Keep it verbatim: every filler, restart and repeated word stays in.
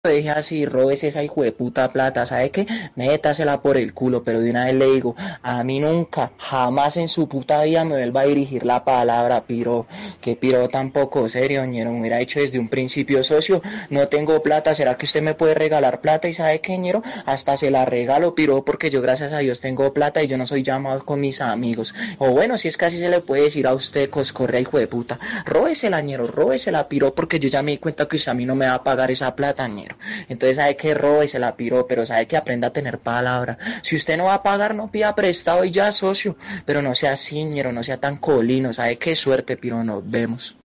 deje así, robes esa hijo de puta plata, ¿sabe qué? Métasela por el culo, pero de una vez le digo, a mí nunca, jamás en su puta vida me vuelva a dirigir la palabra, piro, que piro tampoco, serio, ñero, me hubiera hecho desde un principio, socio, no tengo plata, ¿será que usted me puede regalar plata? Y ¿sabe qué, ñero? Hasta se la regalo, piro, porque yo gracias a Dios tengo plata y yo no soy llamado con mis amigos, o bueno, si es que así se le puede decir a usted, coscorrea, hijo de puta, róbesela, ñero, róbesela, piro, porque yo ya me di cuenta que usted a mí no me va a pagar esa plata, ñero. Entonces sabe que robe, se la piró, pero sabe que aprenda a tener palabra. Si usted no va a pagar, no pida prestado y ya, socio. Pero no sea ciñero, no sea tan colino, sabe qué suerte, piro, nos vemos.